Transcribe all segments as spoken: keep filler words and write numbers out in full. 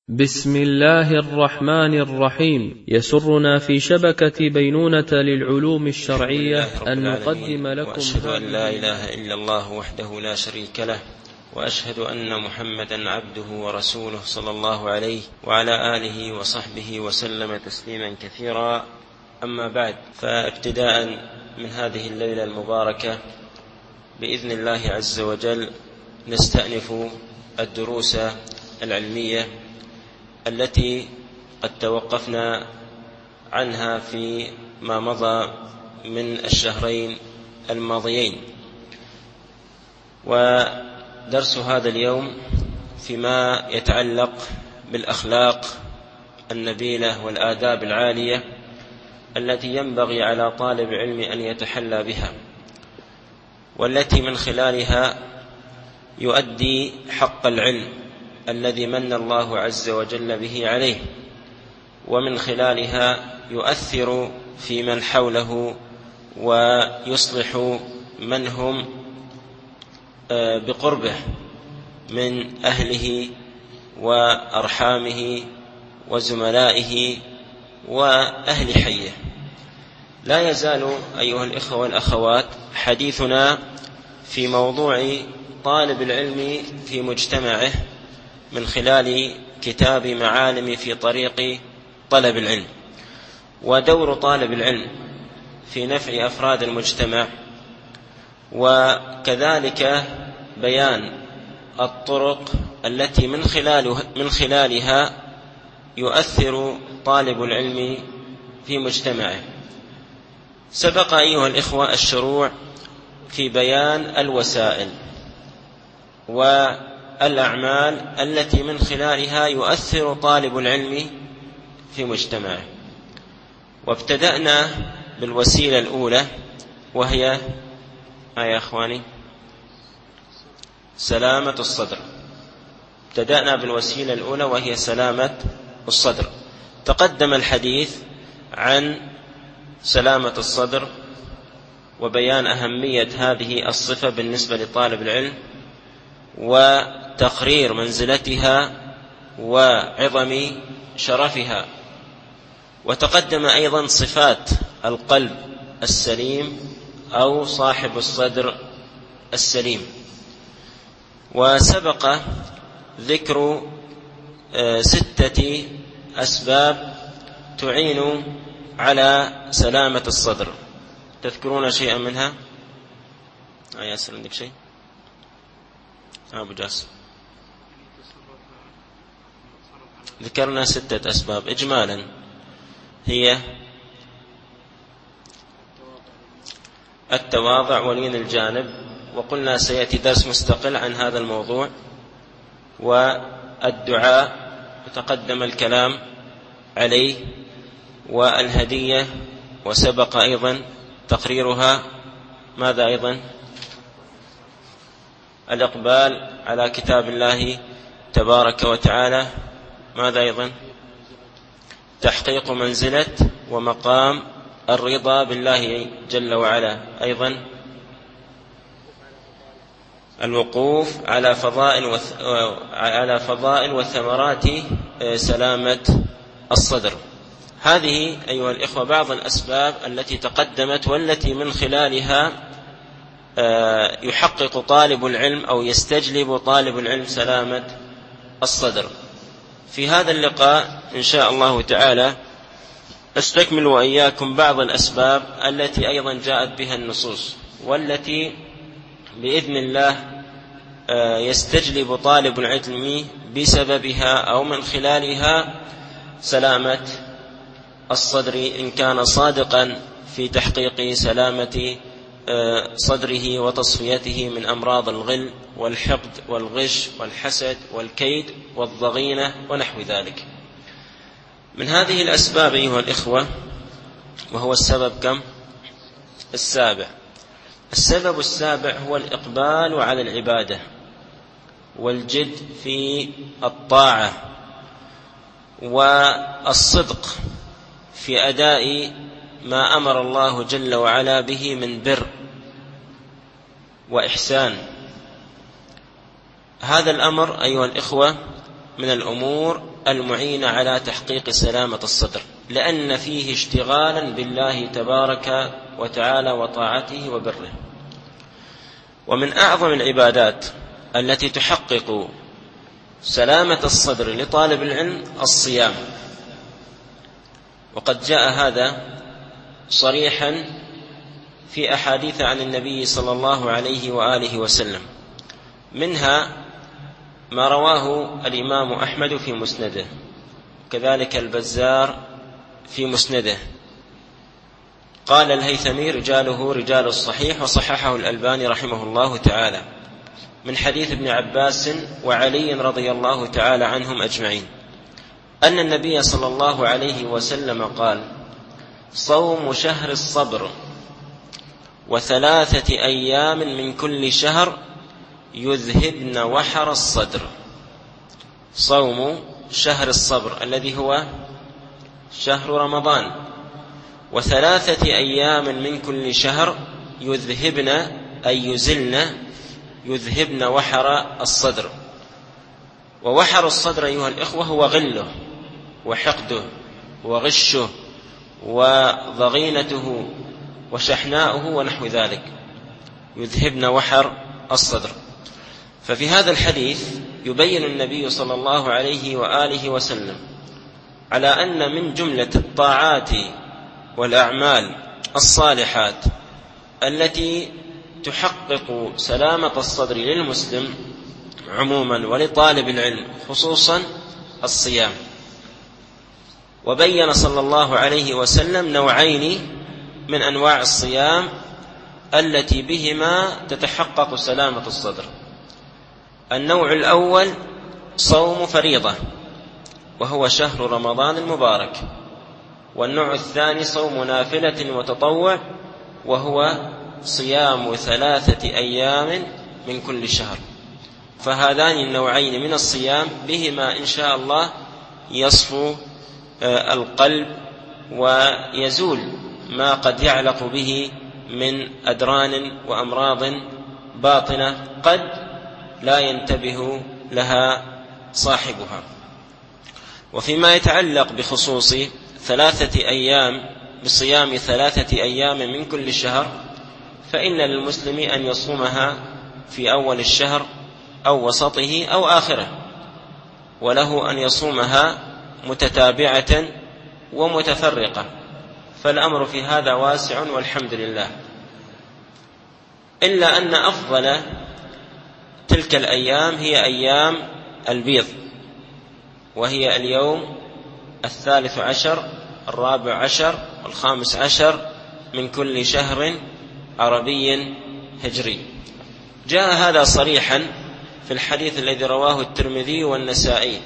بسم الله الرحمن الرحيم. يسرنا في شبكة بينونة للعلوم الشرعية أن نقدم لكم وأشهد أن لا إله إلا الله وحده لا شريك له، وأشهد أن محمدا عبده ورسوله صلى الله عليه وعلى آله وصحبه وسلم تسليما كثيرا. أما بعد، فابتداء من هذه الليلة المباركة بإذن الله عز وجل نستأنف الدروس العلمية التي قد توقفنا عنها في ما مضى من الشهرين الماضيين. ودرس هذا اليوم فيما يتعلق بالأخلاق النبيلة والآداب العالية التي ينبغي على طالب علم أن يتحلى بها، والتي من خلالها يؤدي حق العلم الذي من الله عز وجل به عليه، ومن خلالها يؤثر في من حوله ويصلح من هم بقربه من أهله وأرحامه وزملائه وأهل حيه. لا يزال أيها الإخوة والأخوات حديثنا في موضوع طالب العلم في مجتمعه من خلال كتاب معالم في طريق طلب العلم، ودور طالب العلم في نفع أفراد المجتمع، وكذلك بيان الطرق التي من خلالها, من خلالها يؤثر طالب العلم في مجتمعه. سبق أيها الإخوة الشروع في بيان الوسائل والأعمال التي من خلالها يؤثر طالب العلم في مجتمعه، وابتدأنا بالوسيلة الأولى وهي يا أخواني سلامة الصدر. ابتدأنا بالوسيلة الأولى وهي سلامة الصدر. تقدم الحديث عن سلامة الصدر وبيان أهمية هذه الصفة بالنسبة لطالب العلم وتقرير منزلتها وعظم شرفها. وتقدم أيضا صفات القلب السليم أو صاحب الصدر السليم. وسبق ذكر ستة أسباب تعين على سلامة الصدر. تذكرون شيئا منها؟ آه ياسر عندك شيء؟ أبو جاسم. ذكرنا ستة أسباب إجمالا، هي التواضع ولين الجانب، وقلنا سيأتي درس مستقل عن هذا الموضوع، والدعاء وتقدم الكلام عليه، والهدية وسبق أيضا تقريرها. ماذا أيضا؟ الإقبال على كتاب الله تبارك وتعالى. ماذا أيضا؟ تحقيق منزلة ومقام الرضا بالله جل وعلا. أيضا الوقوف على فضائل وث... على فضائل وثمرات سلامة الصدر. هذه أيها الإخوة بعض الأسباب التي تقدمت والتي من خلالها يحقق طالب العلم أو يستجلب طالب العلم سلامة الصدر. في هذا اللقاء إن شاء الله تعالى أستكمل وإياكم بعض الأسباب التي أيضا جاءت بها النصوص، والتي بإذن الله يستجلب طالب العلم بسببها أو من خلالها سلامة الصدر إن كان صادقا في تحقيق سلامة صدره وتصفيته من أمراض الغل والحقد والغش والحسد والكيد والضغينة ونحو ذلك. من هذه الأسباب أيها الإخوة، وهو السبب كم؟ السابع. السبب السابع هو الإقبال على العبادة والجد في الطاعة والصدق في أداء ما أمر الله جل وعلا به من بر وإحسان. هذا الأمر أيها الإخوة من الأمور المعين على تحقيق سلامة الصدر، لأن فيه اشتغالا بالله تبارك وتعالى وطاعته وبره. ومن أعظم العبادات التي تحقق سلامة الصدر لطالب العلم الصيام، وقد جاء هذا صريحا في أحاديث عن النبي صلى الله عليه وآله وسلم، منها ما رواه الإمام أحمد في مسنده، كذلك البزار في مسنده. قال الهيثمي رجاله رجال الصحيح، وصححه الألباني رحمه الله تعالى، من حديث ابن عباس وعلي رضي الله تعالى عنهم أجمعين، أن النبي صلى الله عليه وسلم قال: صوم شهر الصبر وثلاثة أيام من كل شهر يذهبن وحر الصدر. صوم شهر الصبر الذي هو شهر رمضان، وثلاثة أيام من كل شهر يذهبن أي يزلن يذهبن وحر الصدر. ووحر الصدر أيها الإخوة هو غله وحقده وغشه وضغينته وشحناؤه ونحو ذلك، يذهبن وحر الصدر. ففي هذا الحديث يبين النبي صلى الله عليه وآله وسلم على أن من جملة الطاعات والأعمال الصالحات التي تحقق سلامة الصدر للمسلم عموما ولطالب العلم خصوصا الصيام. وبين صلى الله عليه وسلم نوعين من أنواع الصيام التي بهما تتحقق سلامة الصدر. النوع الأول صوم فريضة وهو شهر رمضان المبارك، والنوع الثاني صوم نافلة وتطوع وهو صيام ثلاثة أيام من كل شهر. فهذان النوعين من الصيام بهما إن شاء الله يصفو القلب ويزول ما قد يعلق به من أدران وأمراض باطنة قد لا ينتبه لها صاحبها. وفيما يتعلق بخصوص ثلاثة أيام بصيام ثلاثة أيام من كل شهر، فإن للمسلم أن يصومها في أول الشهر أو وسطه أو آخره، وله أن يصومها متتابعة ومتفرقة، فالأمر في هذا واسع والحمد لله. إلا أن أفضل تلك الأيام هي أيام البيض، وهي اليوم الثالث عشر الرابع عشر والخامس عشر من كل شهر عربي هجري. جاء هذا صريحا في الحديث الذي رواه الترمذي والنسائي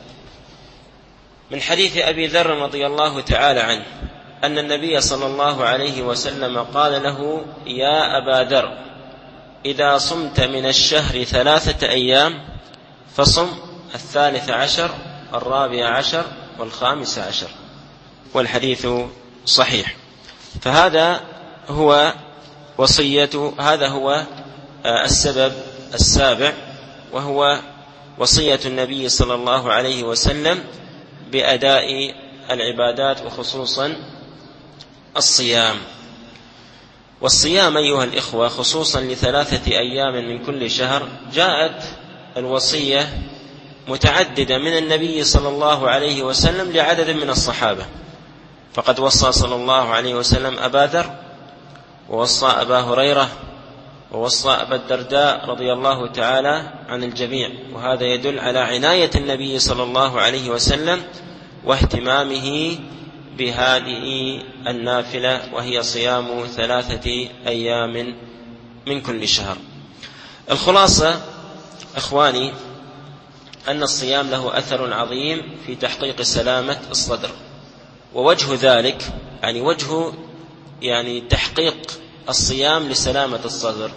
من حديث أبي ذر رضي الله تعالى عنه أن النبي صلى الله عليه وسلم قال له: يا أبا ذر، إذا صمت من الشهر ثلاثة أيام فصم الثالث عشر الرابع عشر والخامس عشر. والحديث صحيح. فهذا هو وصية هذا هو السبب السابع، وهو وصية النبي صلى الله عليه وسلم بأداء العبادات وخصوصا الصيام. والصيام أيها الإخوة خصوصا لثلاثة أيام من كل شهر جاءت الوصية متعددة من النبي صلى الله عليه وسلم لعدد من الصحابة، فقد وصى صلى الله عليه وسلم أبا ذر، ووصى أبا هريرة، ووصى أبا الدرداء رضي الله تعالى عن الجميع. وهذا يدل على عناية النبي صلى الله عليه وسلم واهتمامه بهذه النافلة، وهي صيام ثلاثة أيام من كل شهر. الخلاصة إخواني أن الصيام له أثر عظيم في تحقيق سلامة الصدر، ووجه ذلك يعني وجه يعني تحقيق الصيام لسلامة الصدر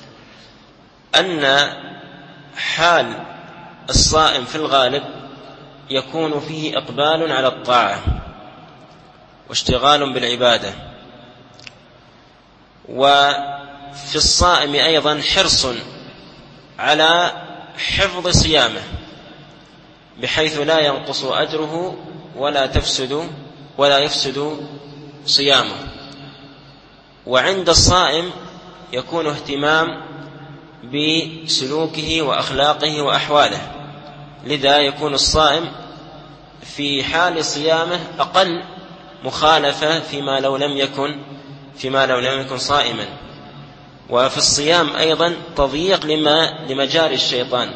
أن حال الصائم في الغالب يكون فيه إقبال على الطاعة واشتغال بالعبادة، وفي الصائم أيضا حرص على حفظ صيامه، بحيث لا ينقص أجره ولا تفسد ولا يفسد صيامه. وعند الصائم يكون اهتمام بسلوكه وأخلاقه وأحواله، لذا يكون الصائم في حال صيامه أقل مخالفة فيما لو لم يكن فيما لو لم يكن صائما. وفي الصيام أيضا تضييق لما لمجاري الشيطان،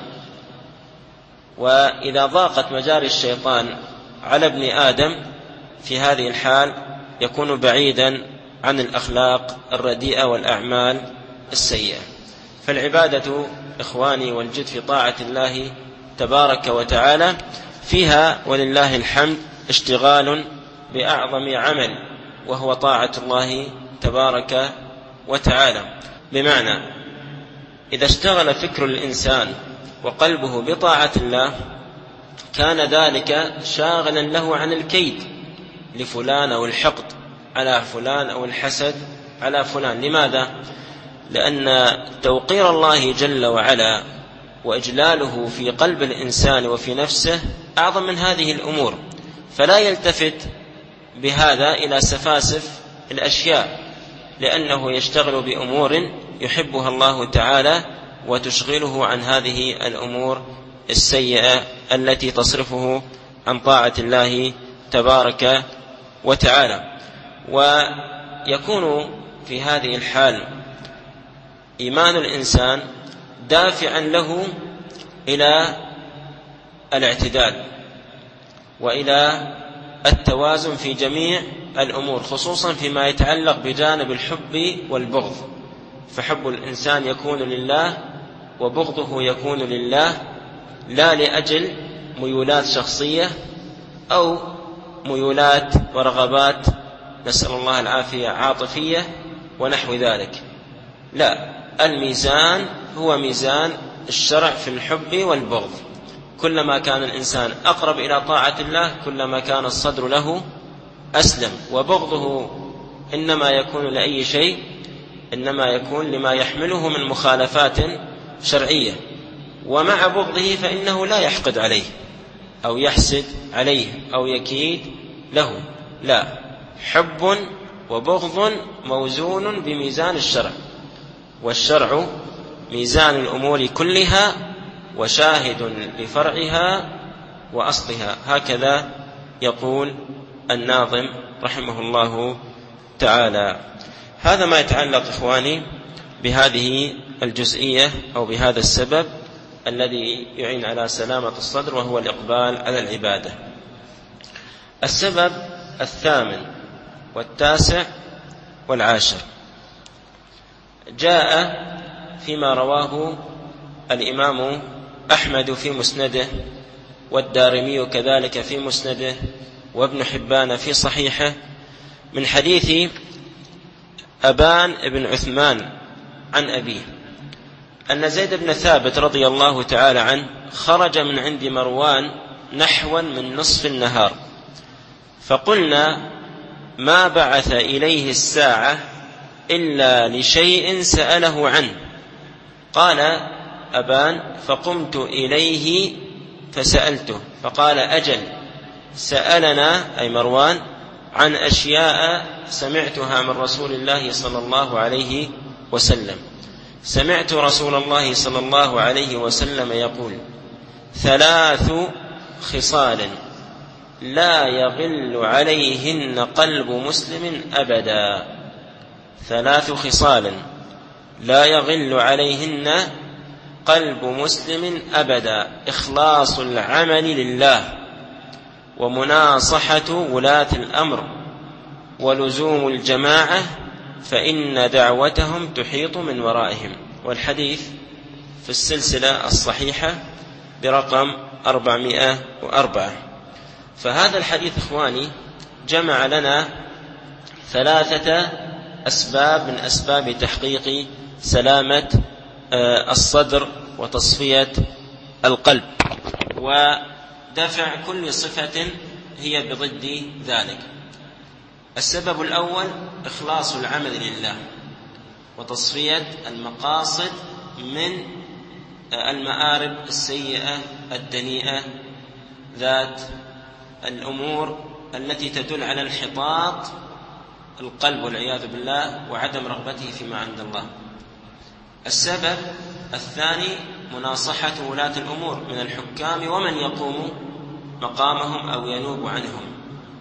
وإذا ضاقت مجاري الشيطان على ابن آدم في هذه الحال يكون بعيدا عن الأخلاق الرديئة والأعمال السيئة. فالعبادة إخواني والجد في طاعة الله تبارك وتعالى فيها ولله الحمد اشتغال بأعظم عمل، وهو طاعة الله تبارك وتعالى. بمعنى إذا اشتغل فكر الإنسان وقلبه بطاعة الله كان ذلك شاغلا له عن الكيد لفلان أو الحقد على فلان أو الحسد على فلان. لماذا؟ لأن توقير الله جل وعلا وإجلاله في قلب الإنسان وفي نفسه أعظم من هذه الأمور، فلا يلتفت بهذا إلى سفاسف الأشياء، لأنه يشتغل بأمور يحبها الله تعالى وتشغله عن هذه الأمور السيئة التي تصرفه عن طاعة الله تبارك وتعالى. ويكون في هذه الحال إيمان الإنسان دافعا له إلى الاعتدال وإلى التوازن في جميع الأمور، خصوصا فيما يتعلق بجانب الحب والبغض. فحب الإنسان يكون لله وبغضه يكون لله، لا لأجل ميولات شخصية أو ميولات ورغبات نسأل الله العافية عاطفية ونحو ذلك. لا، الميزان هو ميزان الشرع في الحب والبغض. كلما كان الإنسان أقرب إلى طاعة الله كلما كان الصدر له أسلم، وبغضه إنما يكون لأي شيء، إنما يكون لما يحمله من مخالفات شرعية. ومع بغضه فإنه لا يحقد عليه أو يحسد عليه أو يكيد له، لا، حب وبغض موزون بميزان الشرع، والشرع ميزان الأمور كلها وشاهد لفرعها وأصلها، هكذا يقول الناظم رحمه الله تعالى. هذا ما يتعلق إخواني بهذه الجزئية أو بهذا السبب الذي يعين على سلامة الصدر، وهو الإقبال على العبادة. السبب الثامن والتاسع والعاشر جاء فيما رواه الإمام أحمد في مسنده، والدارمي كذلك في مسنده، وابن حبان في صحيحه، من حديث أبان بن عثمان عن أبيه أن زيد بن ثابت رضي الله تعالى عنه خرج من عند مروان نحوا من نصف النهار، فقلنا ما بعث إليه الساعة إلا لشيء سأله عنه. قال أبان فقمت إليه فسألته فقال أجل، سألنا أي مروان عن أشياء سمعتها من رسول الله صلى الله عليه وسلم. سمعت رسول الله صلى الله عليه وسلم يقول ثلاث خصال لا يغل عليهن قلب مسلم أبدا. ثلاث خصال لا يغل عليهن قلب مسلم أبدا: إخلاص العمل لله، ومناصحة ولاة الأمر، ولزوم الجماعة، فإن دعوتهم تحيط من ورائهم. والحديث في السلسلة الصحيحة برقم أربعمائة وأربعة. فهذا الحديث إخواني جمع لنا ثلاثة أسباب من أسباب تحقيق سلامة الصدر وتصفية القلب ودفع كل صفة هي بضد ذلك. السبب الأول إخلاص العمل لله وتصفية المقاصد من المآرب السيئة الدنيئة ذات الأمور التي تدل على انحطاط القلب والعياذ بالله وعدم رغبته فيما عند الله. السبب الثاني مناصحة ولاة الأمور من الحكام ومن يقوم مقامهم أو ينوب عنهم.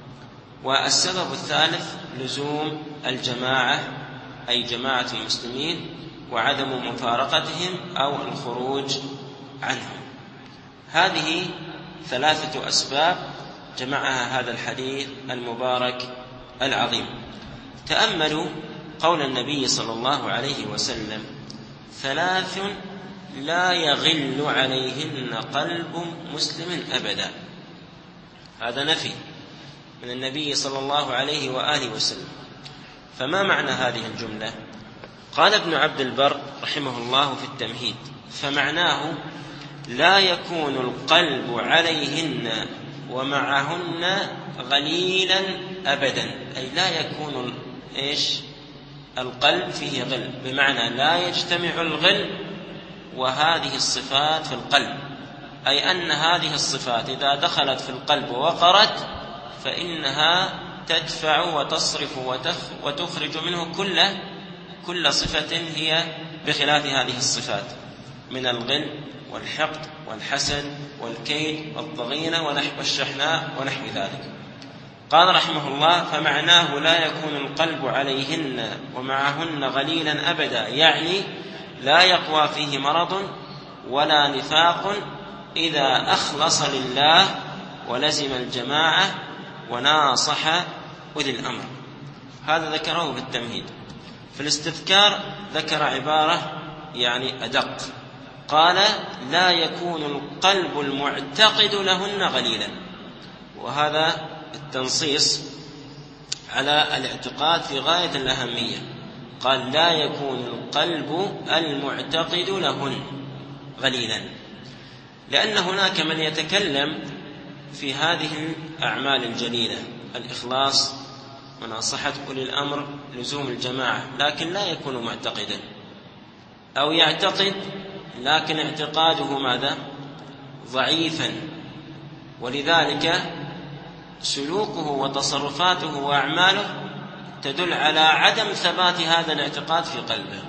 والسبب الثالث لزوم الجماعة أي جماعة المسلمين وعدم مفارقتهم أو الخروج عنهم. هذه ثلاثة أسباب جمعها هذا الحديث المبارك العظيم. تأملوا قول النبي صلى الله عليه وسلم: ثلاث لا يغل عليهن قلب مسلم أبدا. هذا نفي من النبي صلى الله عليه وآله وسلم. فما معنى هذه الجملة؟ قال ابن عبد البر رحمه الله في التمهيد: فمعناه لا يكون القلب عليهن ومعهن غليلا أبدا، أي لا يكون إيش القلب فيه غل، بمعنى لا يجتمع الغل وهذه الصفات في القلب، أي أن هذه الصفات إذا دخلت في القلب ووقرت فإنها تدفع وتصرف وتخرج منه كل كل صفة هي بخلاف هذه الصفات من الغل والحقد والحسد والكيد والضغينة والشحناء ونحو ذلك. قال رحمه الله: فمعناه لا يكون القلب عليهن ومعهن غليلا أبدا، يعني لا يقوى فيه مرض ولا نفاق إذا أخلص لله ولزم الجماعة وناصح أولي الأمر. هذا ذكره في التمهيد. في الاستذكار ذكر عبارة يعني أدق، قال: لا يكون القلب المعتقد لهن غليلا. وهذا التنصيص على الاعتقاد في غاية الأهمية. قال: لا يكون القلب المعتقد لهن غليلا، لأن هناك من يتكلم في هذه الأعمال الجليلة: الإخلاص، مناصحة أولي الأمر، لزوم الجماعة، لكن لا يكون معتقدا، أو يعتقد لكن اعتقاده ماذا؟ ضعيفا، ولذلك سلوكه وتصرفاته وأعماله تدل على عدم ثبات هذا الاعتقاد في قلبه.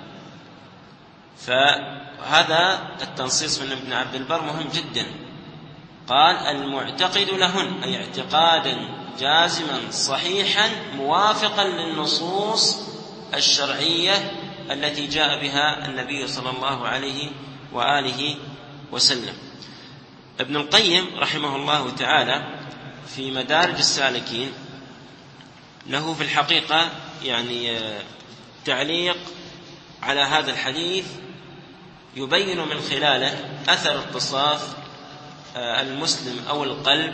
فهذا التنصيص من ابن عبد البر مهم جدا. قال: المعتقد لهن، أي اعتقادا جازما صحيحا موافقا للنصوص الشرعية التي جاء بها النبي صلى الله عليه وآله وسلم. ابن القيم رحمه الله تعالى في مدارج السالكين له في الحقيقة يعني تعليق على هذا الحديث يبين من خلاله أثر اتصاف المسلم أو القلب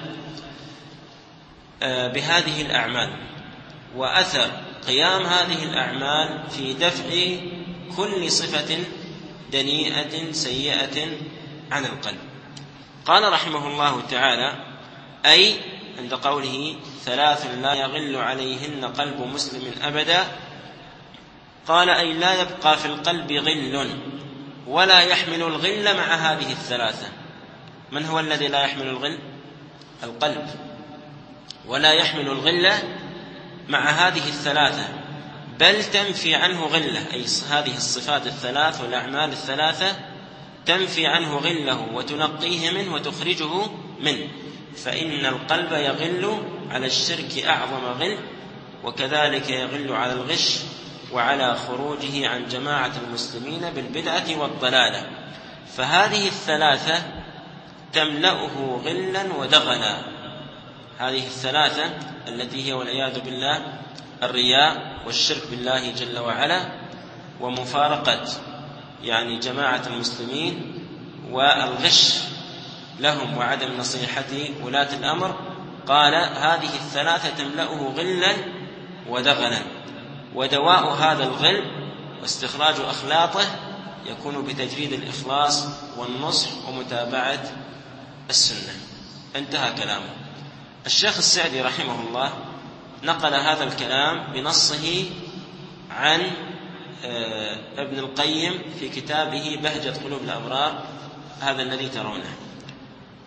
بهذه الأعمال، وأثر قيام هذه الأعمال في دفع كل صفة دنيئة سيئة عن القلب. قال رحمه الله تعالى: أي عند قوله ثلاث لا يغل عليهن قلب مسلم أبدا، قال: أي لا يبقى في القلب غل ولا يحمل الغل مع هذه الثلاثة. من هو الذي لا يحمل الغل؟ القلب. ولا يحمل الغل مع هذه الثلاثة، بل تنفي عنه غله، أي هذه الصفات الثلاث والأعمال الثلاثة تنفي عنه غله وتنقيه منه وتخرجه منه. فإن القلب يغل على الشرك أعظم غل، وكذلك يغل على الغش وعلى خروجه عن جماعة المسلمين بالبدعة والضلالة. فهذه الثلاثة تملأه غلا ودغلا. هذه الثلاثة التي هي والعياذ بالله الرياء والشرك بالله جل وعلا ومفارقة يعني جماعة المسلمين والغش لهم وعدم نصيحة ولاة الأمر، قال: هذه الثلاثة تملأه غلا ودغلا. ودواء هذا الغل واستخراج أخلاطه يكون بتجريد الإخلاص والنصح ومتابعة السنة. انتهى كلامه. الشيخ السعدي رحمه الله نقل هذا الكلام بنصه عن ابن القيم في كتابه بهجة قلوب الأبرار، هذا الذي ترونه.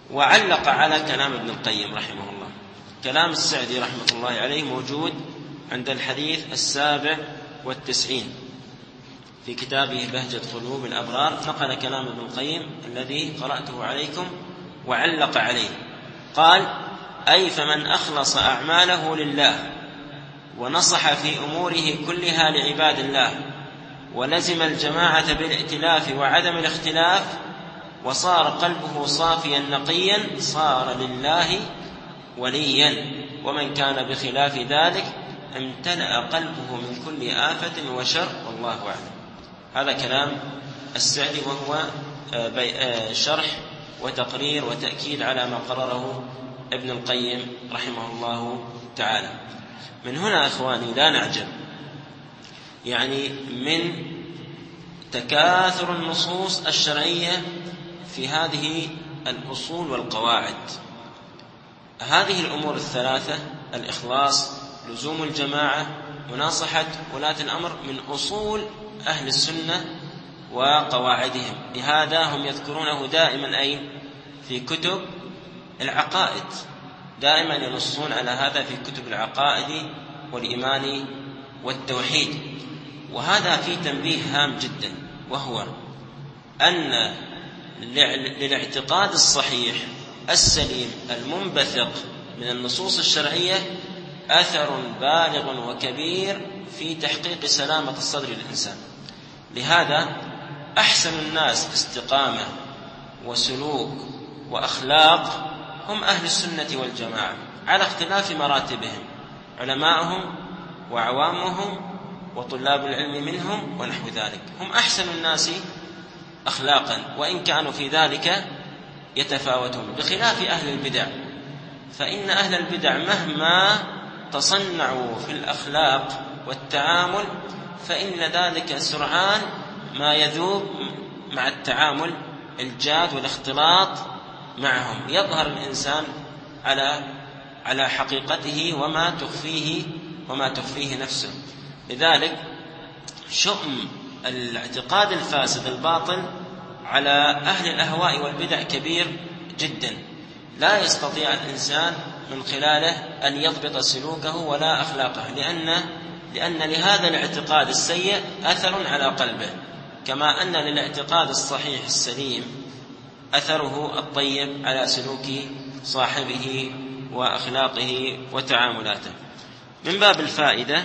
وعلق على كلام ابن القيم رحمه الله. كلام السعدي رحمة الله عليه موجود عند الحديث السابع والتسعين في كتابه بهجة قلوب الأبرار، نقل كلام ابن القيم الذي قرأته عليكم وعلق عليه. قال: أي فمن أخلص أعماله لله ونصح في أموره كلها لعباد الله ولزم الجماعة بالائتلاف وعدم الاختلاف وصار قلبه صافيا نقيا صار لله وليا، ومن كان بخلاف ذلك امتلأ قلبه من كل آفة وشر والله أعلم. هذا كلام السعدي، وهو شرح وتقرير وتأكيد على ما قرره ابن القيم رحمه الله تعالى. من هنا أخواني لا نعجب يعني من تكاثر النصوص الشرعية في هذه الأصول والقواعد. هذه الأمور الثلاثة: الإخلاص، لزوم الجماعة، مناصحة ولاة الأمر، من أصول أهل السنة وقواعدهم. لهذا هم يذكرونه دائما أي في كتب العقائد، دائما ينصون على هذا في كتب العقائد والإيمان والتوحيد. وهذا فيه تنبيه هام جدا، وهو أن للاعتقاد الصحيح السليم المنبثق من النصوص الشرعية أثر بالغ وكبير في تحقيق سلامة الصدر للإنسان. لهذا أحسن الناس استقامة وسلوك وأخلاق هم أهل السنة والجماعة على اختلاف مراتبهم، علماءهم وعوامهم وطلاب العلم منهم ونحو ذلك، هم أحسن الناس أخلاقا، وإن كانوا في ذلك يتفاوتون، بخلاف أهل البدع. فإن أهل البدع مهما تصنعوا في الأخلاق والتعامل فإن ذلك سرعان ما يذوب مع التعامل الجاد والاختلاط معهم، يظهر الإنسان على على حقيقته وما تخفيه وما تخفيه نفسه. لذلك شؤم الاعتقاد الفاسد الباطل على أهل الأهواء والبدع كبير جدا، لا يستطيع الإنسان من خلاله أن يضبط سلوكه ولا أخلاقه، لأن لأن لهذا الاعتقاد السيء أثر على قلبه، كما أن للاعتقاد الصحيح السليم أثره الطيب على سلوك صاحبه وأخلاقه وتعاملاته. من باب الفائدة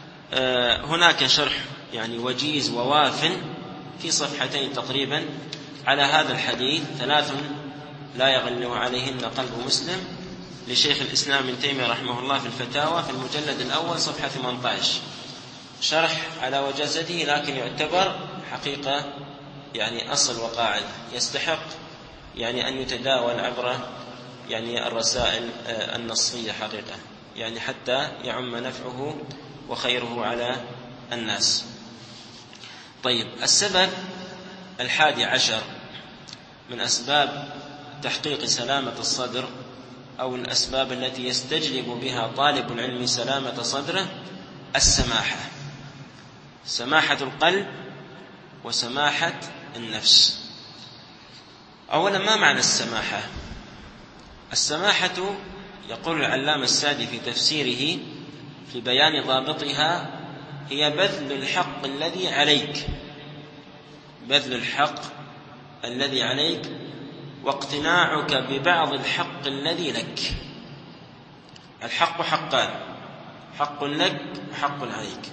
هناك شرح يعني وجيز وواف في صفحتين تقريبا على هذا الحديث، ثلاث لا يغلو عليهن قلب مسلم، لشيخ الإسلام ابن تيمية رحمه الله في الفتاوى في المجلد الأول صفحة ثمانية عشر، شرح على وجازته، لكن يعتبر حقيقة يعني أصل وقاعدة، يستحق يعني أن يتداول عبر يعني الرسائل النصية حقيقة، يعني حتى يعم نفعه وخيره على الناس. طيب، السبب الحادي عشر من أسباب تحقيق سلامة الصدر، أو الأسباب التي يستجلب بها طالب العلم سلامة صدره، السماحة، سماحة القلب وسماحة النفس. أولا، ما معنى السماحة؟ السماحة يقول العلامة السعدي في تفسيره في بيان ضابطها: هي بذل الحق الذي عليك، بذل الحق الذي عليك واقتناعك ببعض الحق الذي لك. الحق حقان، حق لك وحق عليك،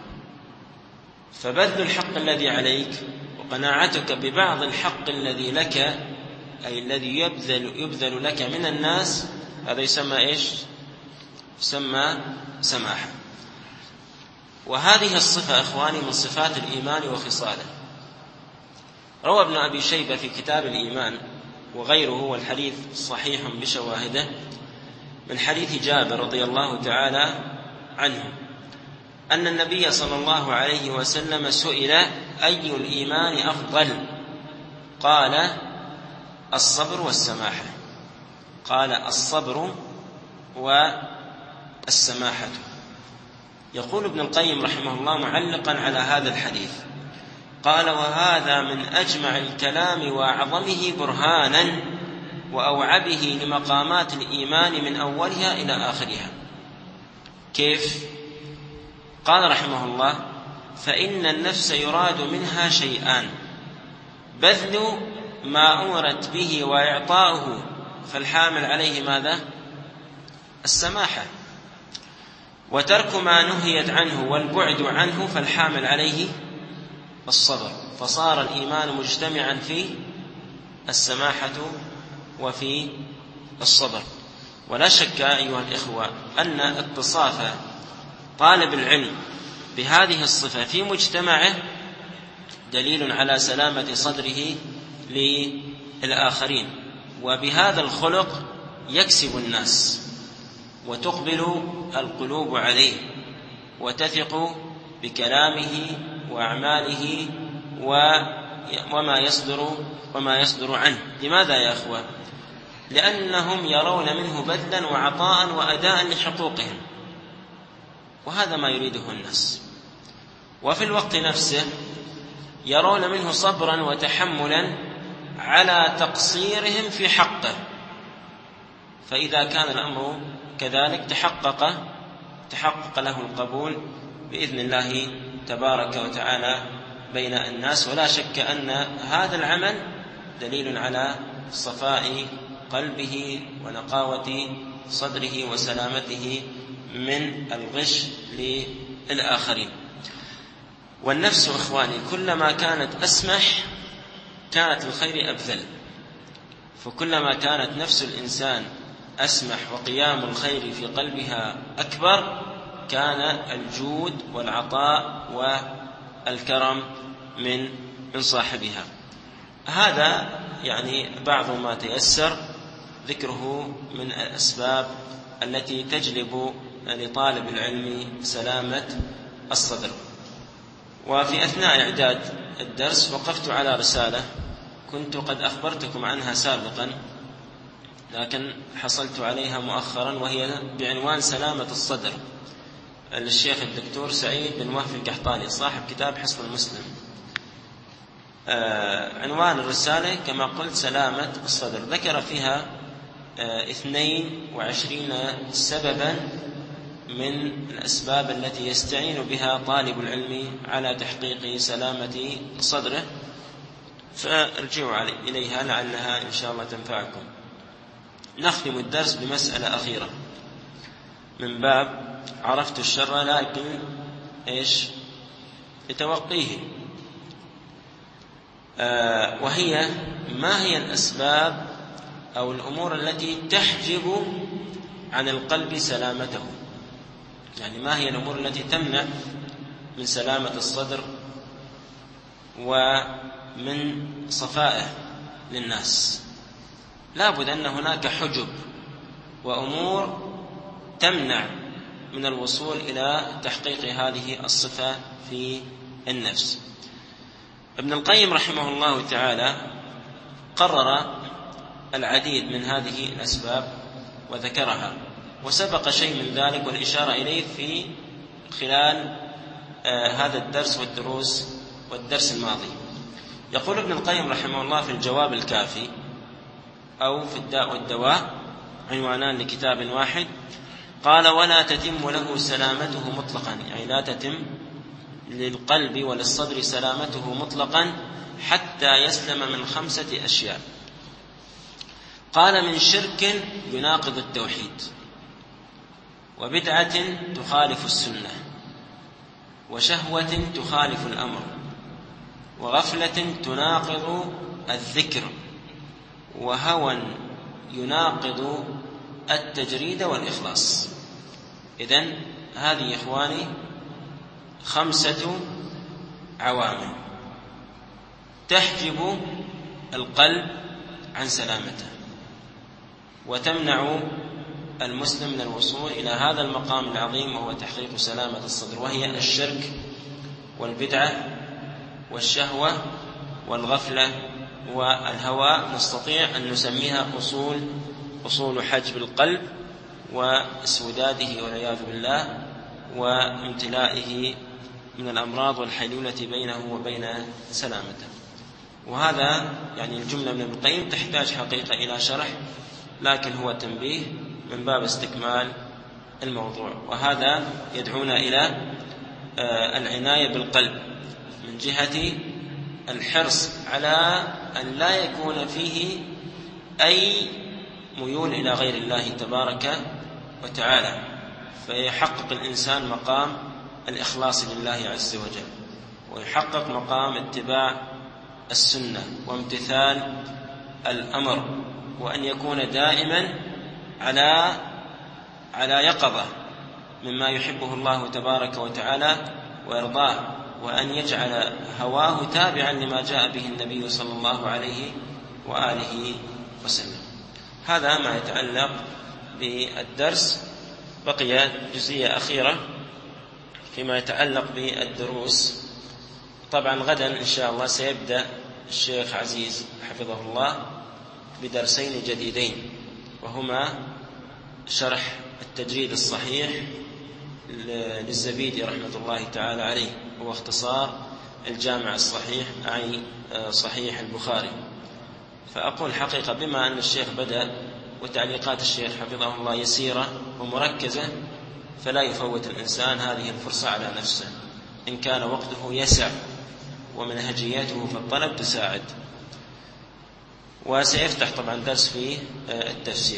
فبذل الحق الذي عليك وقناعتك ببعض الحق الذي لك، أي الذي يبذل, يبذل لك من الناس، هذا يسمى إيش؟ يسمى سماحة. وهذه الصفة أخواني من صفات الإيمان وخصاله. روى ابن أبي شيبة في كتاب الإيمان وغيره، والحديث صحيح بشواهده، من حديث جابر رضي الله تعالى عنه أن النبي صلى الله عليه وسلم سئل: أي الإيمان أفضل؟ قال: الصبر والسماحة. قال: الصبر والسماحة. يقول ابن القيم رحمه الله معلقا على هذا الحديث، قال: وهذا من أجمع الكلام وأعظمه برهانا وأوعبه لمقامات الإيمان من أولها إلى آخرها. كيف؟ قال رحمه الله: فإن النفس يراد منها شيئان: بذل ما أمرت به وإعطاؤه، فالحامل عليه ماذا؟ السماحة، وترك ما نهيت عنه والبعد عنه، فالحامل عليه الصبر. فصار الإيمان مجتمعا في السماحة وفي الصبر. ولا شك أيها الإخوة أن اتصاف طالب العلم بهذه الصفة في مجتمعه دليل على سلامة صدره للآخرين، وبهذا الخلق يكسب الناس وتقبل القلوب عليه وتثق بكلامه وأعماله وما يصدر وما يصدر عنه. لماذا يا أخوة؟ لأنهم يرون منه بذلا وعطاء وأداء لحقوقهم، وهذا ما يريده الناس. وفي الوقت نفسه يرون منه صبرا وتحملا على تقصيرهم في حقه، فإذا كان الأمر كذلك تحقق تحقق له القبول بإذن الله تبارك وتعالى بين الناس. ولا شك أن هذا العمل دليل على صفاء قلبه ونقاوة صدره وسلامته من الغش للآخرين. والنفس إخواني كلما كانت أسمح كانت الخير أبذل، فكلما كانت نفس الإنسان أسمح وقيام الخير في قلبها أكبر كان الجود والعطاء والكرم من من صاحبها. هذا يعني بعض ما تيسر ذكره من الأسباب التي تجلب لطالب العلم سلامة الصدر. وفي أثناء إعداد الدرس وقفت على رسالة كنت قد أخبرتكم عنها سابقا، لكن حصلت عليها مؤخرا، وهي بعنوان سلامة الصدر للشيخ الدكتور سعيد بن وهب القحطاني صاحب كتاب حصن المسلم. آه عنوان الرسالة كما قلت سلامة الصدر. ذكر فيها آه اثنين وعشرين سببا من الأسباب التي يستعين بها طالب العلم على تحقيق سلامة صدره، فارجعوا إليها لعلها إن شاء الله تنفعكم. نختم الدرس بمسألة أخيرة من باب عرفت الشر لكن إيش يتوقيه، آه وهي ما هي الأسباب أو الأمور التي تحجب عن القلب سلامته؟ يعني ما هي الأمور التي تمنع من سلامة الصدر ومن صفائه للناس؟ لا بد أن هناك حجب وأمور تمنع من الوصول إلى تحقيق هذه الصفة في النفس. ابن القيم رحمه الله تعالى قرر العديد من هذه الأسباب وذكرها، وسبق شيء من ذلك والإشارة إليه في خلال آه هذا الدرس والدروس والدرس الماضي. يقول ابن القيم رحمه الله في الجواب الكافي أو في الداء والدواء، عنوانان لكتاب واحد، قال: ولا تتم له سلامته مطلقا، يعني لا تتم للقلب وللصدر سلامته مطلقا حتى يسلم من خمسة أشياء. قال: من شرك يناقض التوحيد، وبدعة تخالف السنة، وشهوة تخالف الأمر، وغفلة تناقض الذكر، وهوى يناقض التجريد والإخلاص. إذن هذه إخواني خمسة عوامل تحجب القلب عن سلامته وتمنع المسلم من الوصول إلى هذا المقام العظيم وهو تحقيق سلامة الصدر، وهي الشرك والبدعة والشهوة والغفلة والهوى. نستطيع أن نسميها أصول أصول حجب القلب واسوداده والعياذ بالله وامتلائه من الأمراض والحيلولة بينه وبين سلامته. وهذا يعني الجملة من ابن القيم تحتاج حقيقة إلى شرح، لكن هو تنبيه من باب استكمال الموضوع. وهذا يدعونا إلى العناية بالقلب من جهة الحرص على أن لا يكون فيه أي ميول إلى غير الله تبارك وتعالى، فيحقق الإنسان مقام الإخلاص لله عز وجل، ويحقق مقام اتباع السنة وامتثال الأمر، وأن يكون دائما على على يقظة مما يحبه الله تبارك وتعالى ويرضاه، وأن يجعل هواه تابعا لما جاء به النبي صلى الله عليه وآله وسلم. هذا ما يتعلق بالدرس. بقي جزئية أخيرة فيما يتعلق بالدروس. طبعا غدا إن شاء الله سيبدأ الشيخ عزيز حفظه الله بدرسين جديدين، وهما شرح التجريد الصحيح للزبيدي رحمة الله تعالى عليه، هو اختصار الجامع الصحيح أي صحيح البخاري. فأقول حقيقة بما أن الشيخ بدأ وتعليقات الشيخ حفظه الله يسيرة ومركزة، فلا يفوت الإنسان هذه الفرصة على نفسه إن كان وقته يسع ومنهجيته في الطلب تساعد. وسيفتح طبعا درس في التفسير.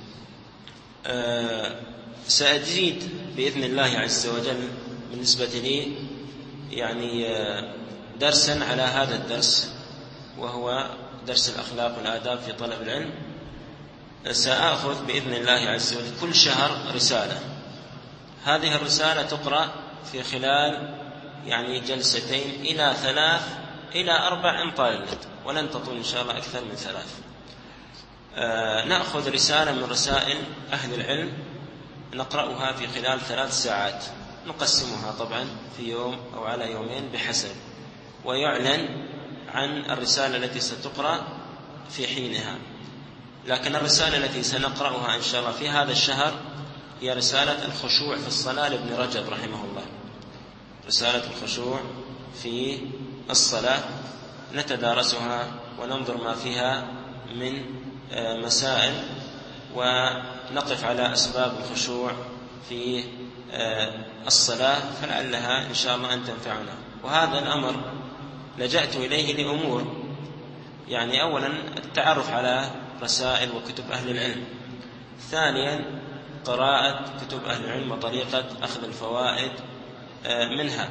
سأزيد بإذن الله عز وجل بالنسبة لي يعني درسا على هذا الدرس، وهو درس الأخلاق والآداب في طلب العلم. سأأخذ بإذن الله عز وجل كل شهر رسالة، هذه الرسالة تقرأ في خلال يعني جلستين إلى ثلاث إلى أربع إن طالت، ولن تطول إن شاء الله أكثر من ثلاث. آه نأخذ رسالة من رسائل أهل العلم نقرأها في خلال ثلاث ساعات، نقسمها طبعا في يوم أو على يومين بحسب، ويعلن عن الرسالة التي ستقرأ في حينها. لكن الرسالة التي سنقرأها إن شاء الله في هذا الشهر هي رسالة الخشوع في الصلاة لابن رجب رحمه الله، رسالة الخشوع في الصلاة، نتدارسها وننظر ما فيها من مسائل، ونقف على أسباب الخشوع في الصلاة، فلعلها إن شاء الله أن تنفعنا. وهذا الأمر لجأت إليه لأمور، يعني أولا التعرف على رسائل وكتب أهل العلم، ثانيا قراءة كتب أهل العلم وطريقة أخذ الفوائد منها،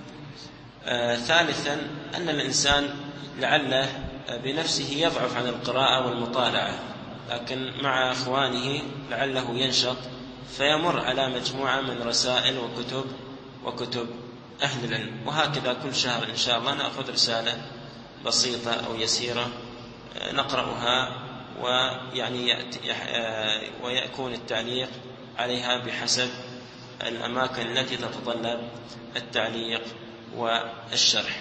ثالثا أن الإنسان لعله بنفسه يضعف عن القراءة والمطالعة، لكن مع أخوانه لعله ينشط فيمر على مجموعة من رسائل وكتب وكتب أهل العلم. وهكذا كل شهر إن شاء الله نأخذ رسالة بسيطة أو يسيرة نقرأها، ويعني ويكون التعليق عليها بحسب الأماكن التي تتطلب التعليق والشرح.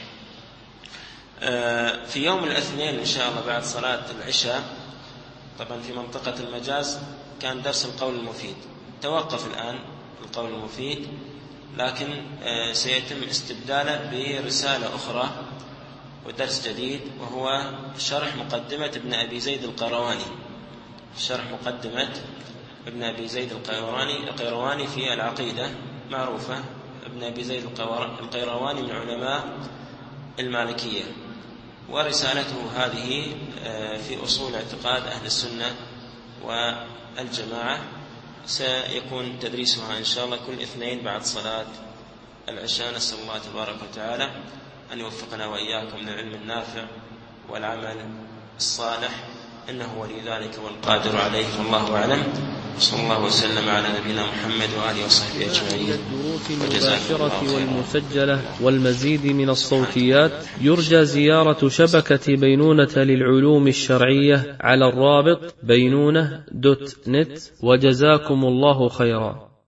في يوم الاثنين إن شاء الله بعد صلاة العشاء، طبعا في منطقة المجاز كان درس القول المفيد، توقف الآن القول المفيد، لكن سيتم استبداله برسالة أخرى ودرس جديد، وهو شرح مقدمة ابن أبي زيد القيرواني، شرح مقدمة ابن أبي زيد القيرواني القيرواني في العقيدة معروفة. ابن أبي زيد القيرواني من علماء المالكية، ورسالته هذه في أصول اعتقاد أهل السنة والجماعة، سيكون تدريسها إن شاء الله كل اثنين بعد صلاة العشاء. نسأل الله تبارك وتعالى أن يوفقنا وإياكم من العلم النافع والعمل الصالح، إنه ولي ذلك والقادر عليه، والله أعلم. صلى الله وسلم على نبينا محمد وآله وصحبه أجمعين. الدروس المباشرة والمسجلة والمزيد من الصوتيات يرجى زيارة شبكة بينونة للعلوم الشرعية على الرابط بينونة دوت نت، وجزاكم الله خيرا.